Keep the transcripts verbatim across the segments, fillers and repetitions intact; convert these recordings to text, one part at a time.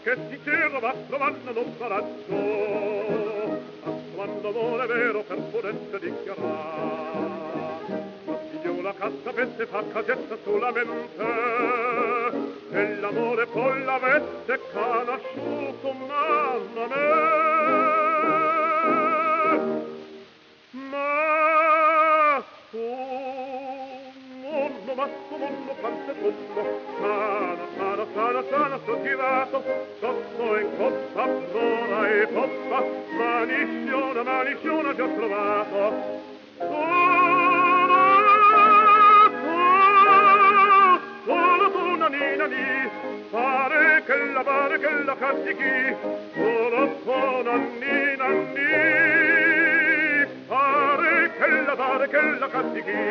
che sincero va trovando non coraggio, ma quando amore vero per purezza dichiarare. Ma figliola cassapette fa casetta solamente, e l'amore poi l'avesse conosciuto mamma me. Ma tu mondo, ma tu mondo quanto mondo, sana, sana, sana, sana, sto tirato, sotto in coppa, flora e poppa, manisciona, manisciona, già trovato. Solo tu, solo tu, nanina lì, pare che la, pare che la cazzichi, solo tu, nannina lì, pare che la, pare che la cazzichi.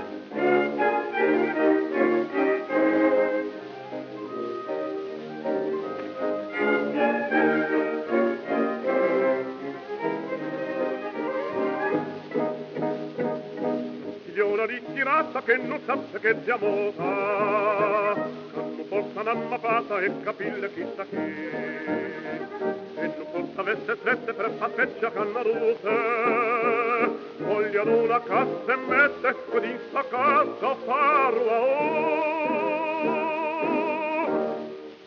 Figliola ritirata che non sappia che sia mosa, non forza un'ammapata e capille chissà chi, e non forza avesse strette per fatteccia cannarute, vogliono una cassa e mette ed in sta casa farla oh.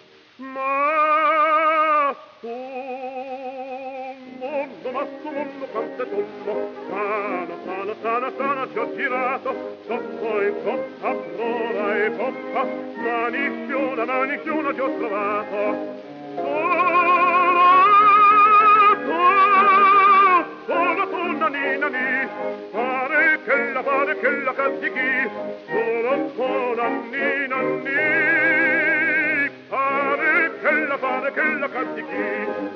Ma tu mondo, ma tu mondo quanto è tondo, sana, sana, sana, sana, ci ho girato, sotto in coppa, flora e poppa, manisciona, manisciona, ci ho trovato. Solo tu, nanina lì, pare che la, pare che la cazzichi, solo tu, nanina lì, pare che la, pare che la cazzichi.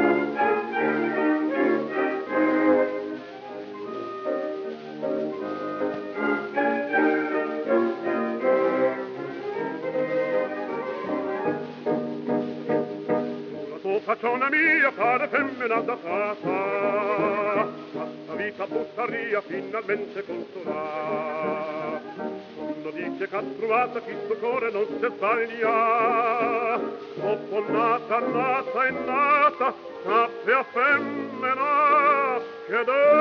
Facciona mia, pare femmina datata, questa vita buttaria finalmente consola. Quando dice che ha trovato chi suo cuore non si sbaglia, dopo nata, nata e nata, sappia femmina che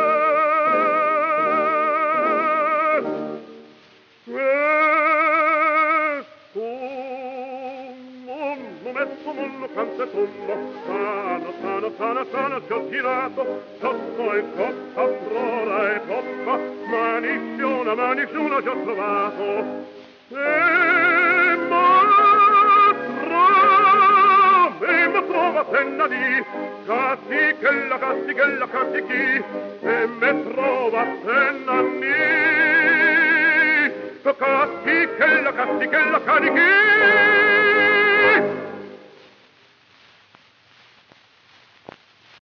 messo mondo quanto è tondo, sana, sana, sana, sana, ci ho tirato, sotto il coppa, flora e poppa, manisciona, manisciona, ci ho trovato. E ma trova, e ma trova penna di, castichella, castichella, castichi, e me trova penna di, castichella, castichella, carichi.